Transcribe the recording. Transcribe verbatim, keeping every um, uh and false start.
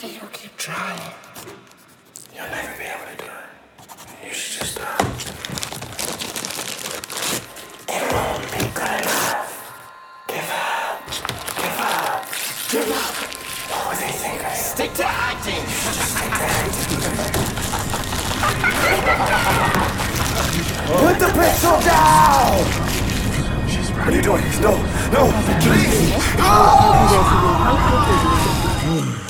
you keep trying. You'll never be able to do it. You should just stop. It won't be good enough. Give up. Give up. Give up. What would they think I am? Stick to acting. Just stick to acting. Put the pistol down! What are you doing? No, no, please! Oh!